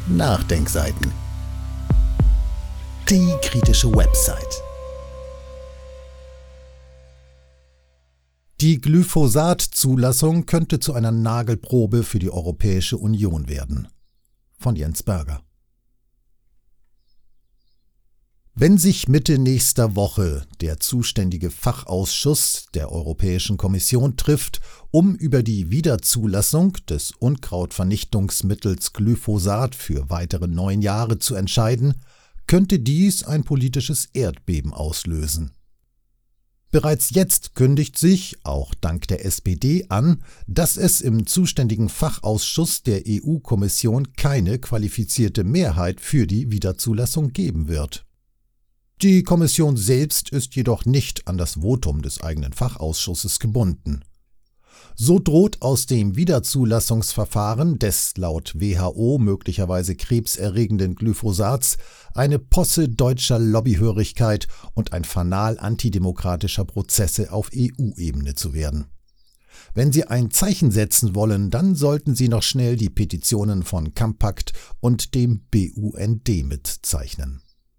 Nachdenkseiten. Die kritische Website. Die Glyphosat-Zulassung könnte zu einer Nagelprobe für die Europäische Union werden. Von Jens Berger. Wenn sich Mitte nächster Woche der zuständige Fachausschuss der Europäischen Kommission trifft, um über die Wiederzulassung des Unkrautvernichtungsmittels Glyphosat für weitere 9 Jahre zu entscheiden, könnte dies ein politisches Erdbeben auslösen. Bereits jetzt kündigt sich, auch dank der SPD, an, dass es im zuständigen Fachausschuss der EU-Kommission keine qualifizierte Mehrheit für die Wiederzulassung geben wird. Die Kommission selbst ist jedoch nicht an das Votum des eigenen Fachausschusses gebunden. So droht aus dem Wiederzulassungsverfahren des laut WHO möglicherweise krebserregenden Glyphosats eine Posse deutscher Lobbyhörigkeit und ein Fanal antidemokratischer Prozesse auf EU-Ebene zu werden. Wenn Sie ein Zeichen setzen wollen, dann sollten Sie noch schnell die Petitionen von Campact und dem BUND mitzeichnen.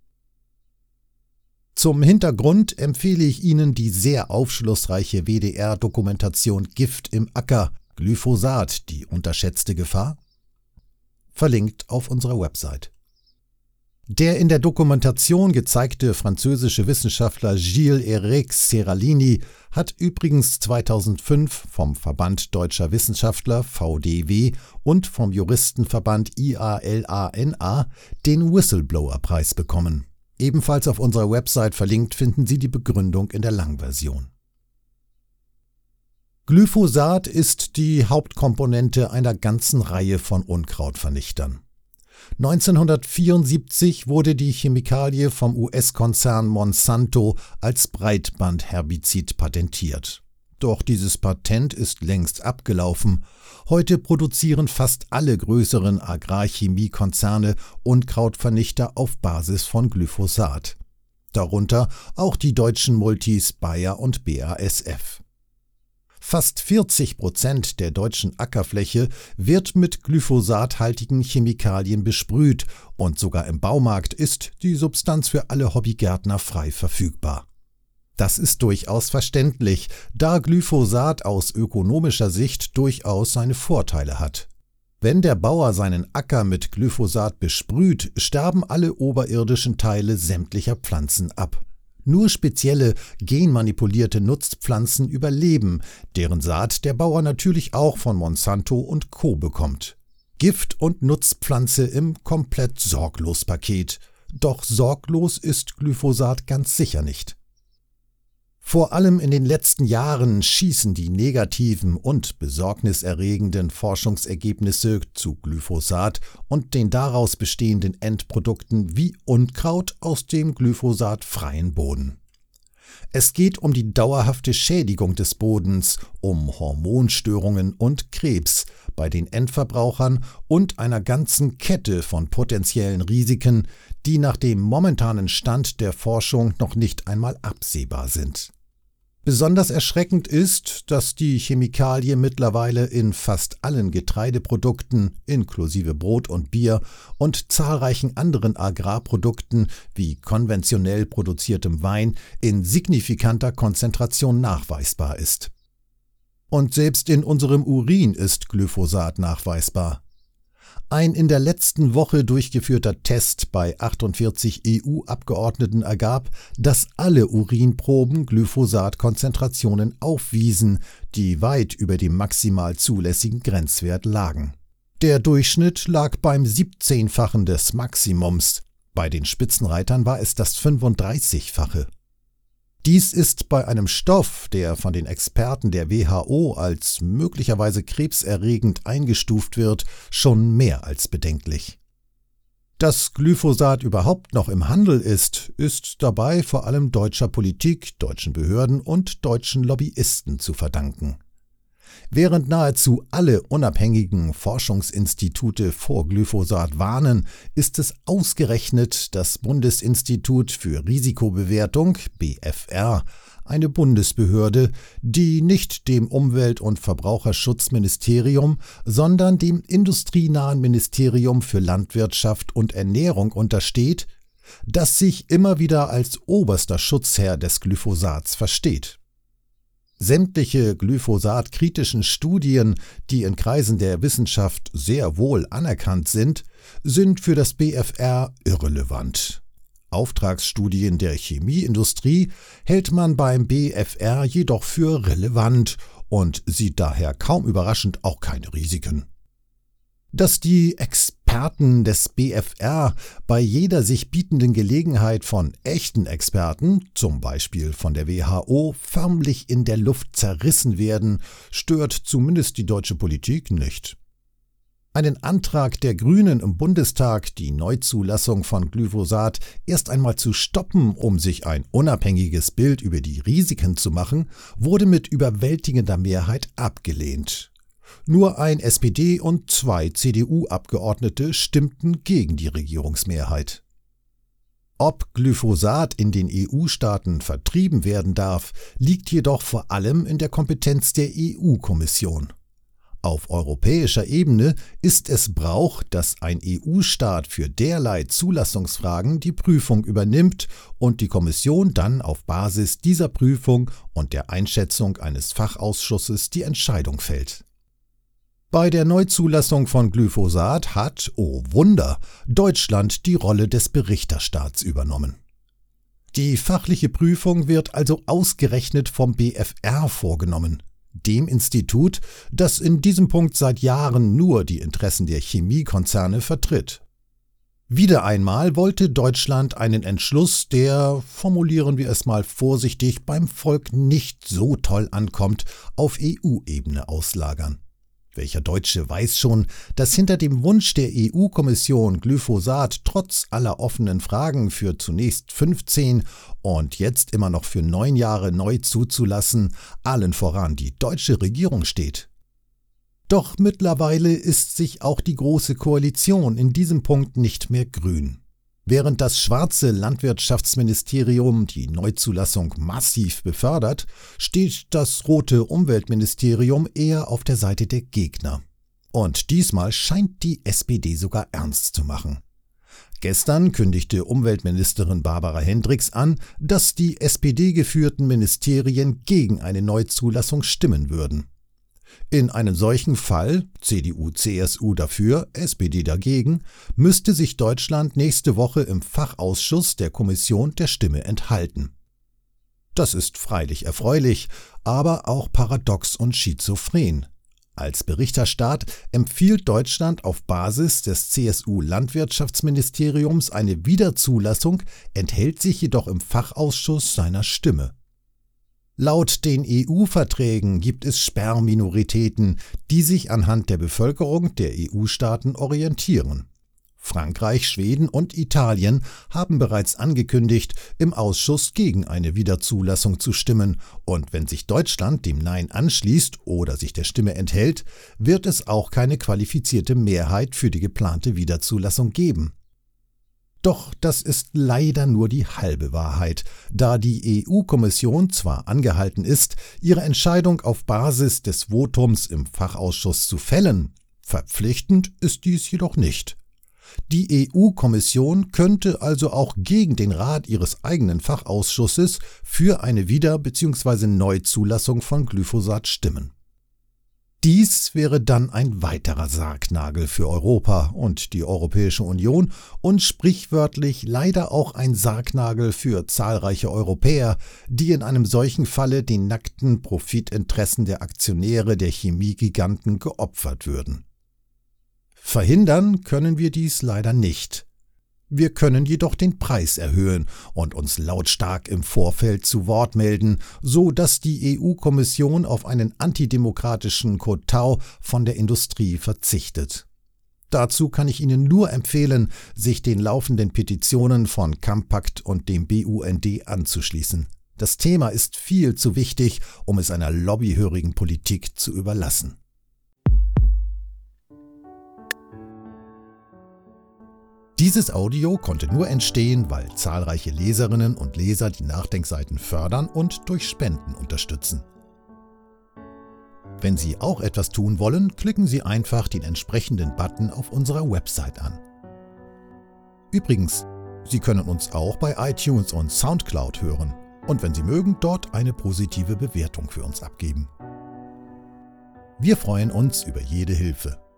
Zum Hintergrund empfehle ich Ihnen die sehr aufschlussreiche WDR-Dokumentation Gift im Acker, Glyphosat, die unterschätzte Gefahr? Verlinkt auf unserer Website. Der in der Dokumentation gezeigte französische Wissenschaftler Gilles-Éric Seralini hat übrigens 2005 vom Verband Deutscher Wissenschaftler VDW und vom Juristenverband IALANA den Whistleblower-Preis bekommen. Ebenfalls auf unserer Website verlinkt finden Sie die Begründung in der Langversion. Glyphosat ist die Hauptkomponente einer ganzen Reihe von Unkrautvernichtern. 1974 wurde die Chemikalie vom US-Konzern Monsanto als Breitbandherbizid patentiert. Doch dieses Patent ist längst abgelaufen. Heute produzieren fast alle größeren Agrarchemiekonzerne Unkrautvernichter auf Basis von Glyphosat. Darunter auch die deutschen Multis Bayer und BASF. Fast 40% der deutschen Ackerfläche wird mit glyphosathaltigen Chemikalien besprüht und sogar im Baumarkt ist die Substanz für alle Hobbygärtner frei verfügbar. Das ist durchaus verständlich, da Glyphosat aus ökonomischer Sicht durchaus seine Vorteile hat. Wenn der Bauer seinen Acker mit Glyphosat besprüht, sterben alle oberirdischen Teile sämtlicher Pflanzen ab. Nur spezielle, genmanipulierte Nutzpflanzen überleben, deren Saat der Bauer natürlich auch von Monsanto und Co. bekommt. Gift und Nutzpflanze im komplett sorglos Paket. Doch sorglos ist Glyphosat ganz sicher nicht. Vor allem in den letzten Jahren schießen die negativen und besorgniserregenden Forschungsergebnisse zu Glyphosat und den daraus bestehenden Endprodukten wie Unkraut aus dem glyphosatfreien Boden. Es geht um die dauerhafte Schädigung des Bodens, um Hormonstörungen und Krebs bei den Endverbrauchern und einer ganzen Kette von potenziellen Risiken, die nach dem momentanen Stand der Forschung noch nicht einmal absehbar sind. Besonders erschreckend ist, dass die Chemikalie mittlerweile in fast allen Getreideprodukten inklusive Brot und Bier und zahlreichen anderen Agrarprodukten wie konventionell produziertem Wein in signifikanter Konzentration nachweisbar ist. Und selbst in unserem Urin ist Glyphosat nachweisbar. Ein in der letzten Woche durchgeführter Test bei 48 EU-Abgeordneten ergab, dass alle Urinproben Glyphosat-Konzentrationen aufwiesen, die weit über dem maximal zulässigen Grenzwert lagen. Der Durchschnitt lag beim 17-fachen des Maximums. Bei den Spitzenreitern war es das 35-fache. Dies ist bei einem Stoff, der von den Experten der WHO als möglicherweise krebserregend eingestuft wird, schon mehr als bedenklich. Dass Glyphosat überhaupt noch im Handel ist dabei vor allem deutscher Politik, deutschen Behörden und deutschen Lobbyisten zu verdanken. Während nahezu alle unabhängigen Forschungsinstitute vor Glyphosat warnen, ist es ausgerechnet das Bundesinstitut für Risikobewertung (BfR), eine Bundesbehörde, die nicht dem Umwelt- und Verbraucherschutzministerium, sondern dem industrienahen Ministerium für Landwirtschaft und Ernährung untersteht, das sich immer wieder als oberster Schutzherr des Glyphosats versteht. Sämtliche glyphosat-kritischen Studien, die in Kreisen der Wissenschaft sehr wohl anerkannt sind für das BfR irrelevant. Auftragsstudien der Chemieindustrie hält man beim BfR jedoch für relevant und sieht daher kaum überraschend auch keine Risiken. Dass die Experten des BfR bei jeder sich bietenden Gelegenheit von echten Experten, zum Beispiel von der WHO, förmlich in der Luft zerrissen werden, stört zumindest die deutsche Politik nicht. Einen Antrag der Grünen im Bundestag, die Neuzulassung von Glyphosat erst einmal zu stoppen, um sich ein unabhängiges Bild über die Risiken zu machen, wurde mit überwältigender Mehrheit abgelehnt. Nur ein SPD- und 2 CDU-Abgeordnete stimmten gegen die Regierungsmehrheit. Ob Glyphosat in den EU-Staaten vertrieben werden darf, liegt jedoch vor allem in der Kompetenz der EU-Kommission. Auf europäischer Ebene ist es Brauch, dass ein EU-Staat für derlei Zulassungsfragen die Prüfung übernimmt und die Kommission dann auf Basis dieser Prüfung und der Einschätzung eines Fachausschusses die Entscheidung fällt. Bei der Neuzulassung von Glyphosat hat, oh Wunder, Deutschland die Rolle des Berichterstaats übernommen. Die fachliche Prüfung wird also ausgerechnet vom BfR vorgenommen, dem Institut, das in diesem Punkt seit Jahren nur die Interessen der Chemiekonzerne vertritt. Wieder einmal wollte Deutschland einen Entschluss, der, formulieren wir es mal vorsichtig, beim Volk nicht so toll ankommt, auf EU-Ebene auslagern. Welcher Deutsche weiß schon, dass hinter dem Wunsch der EU-Kommission, Glyphosat trotz aller offenen Fragen für zunächst 15 und jetzt immer noch für 9 Jahre neu zuzulassen, allen voran die deutsche Regierung steht. Doch mittlerweile ist sich auch die Große Koalition in diesem Punkt nicht mehr grün. Während das schwarze Landwirtschaftsministerium die Neuzulassung massiv befördert, steht das rote Umweltministerium eher auf der Seite der Gegner. Und diesmal scheint die SPD sogar ernst zu machen. Gestern kündigte Umweltministerin Barbara Hendricks an, dass die SPD-geführten Ministerien gegen eine Neuzulassung stimmen würden. In einem solchen Fall, CDU/CSU dafür, SPD dagegen, müsste sich Deutschland nächste Woche im Fachausschuss der Kommission der Stimme enthalten. Das ist freilich erfreulich, aber auch paradox und schizophren. Als Berichterstaat empfiehlt Deutschland auf Basis des CSU-Landwirtschaftsministeriums eine Wiederzulassung, enthält sich jedoch im Fachausschuss seiner Stimme. Laut den EU-Verträgen gibt es Sperrminoritäten, die sich anhand der Bevölkerung der EU-Staaten orientieren. Frankreich, Schweden und Italien haben bereits angekündigt, im Ausschuss gegen eine Wiederzulassung zu stimmen, und wenn sich Deutschland dem Nein anschließt oder sich der Stimme enthält, wird es auch keine qualifizierte Mehrheit für die geplante Wiederzulassung geben. Doch das ist leider nur die halbe Wahrheit, da die EU-Kommission zwar angehalten ist, ihre Entscheidung auf Basis des Votums im Fachausschuss zu fällen, verpflichtend ist dies jedoch nicht. Die EU-Kommission könnte also auch gegen den Rat ihres eigenen Fachausschusses für eine Wieder- bzw. Neuzulassung von Glyphosat stimmen. Dies wäre dann ein weiterer Sargnagel für Europa und die Europäische Union und sprichwörtlich leider auch ein Sargnagel für zahlreiche Europäer, die in einem solchen Falle den nackten Profitinteressen der Aktionäre der Chemiegiganten geopfert würden. Verhindern können wir dies leider nicht. Wir können jedoch den Preis erhöhen und uns lautstark im Vorfeld zu Wort melden, so dass die EU-Kommission auf einen antidemokratischen Kotau von der Industrie verzichtet. Dazu kann ich Ihnen nur empfehlen, sich den laufenden Petitionen von Campact und dem BUND anzuschließen. Das Thema ist viel zu wichtig, um es einer lobbyhörigen Politik zu überlassen. Dieses Audio konnte nur entstehen, weil zahlreiche Leserinnen und Leser die Nachdenkseiten fördern und durch Spenden unterstützen. Wenn Sie auch etwas tun wollen, klicken Sie einfach den entsprechenden Button auf unserer Website an. Übrigens, Sie können uns auch bei iTunes und SoundCloud hören und wenn Sie mögen, dort eine positive Bewertung für uns abgeben. Wir freuen uns über jede Hilfe.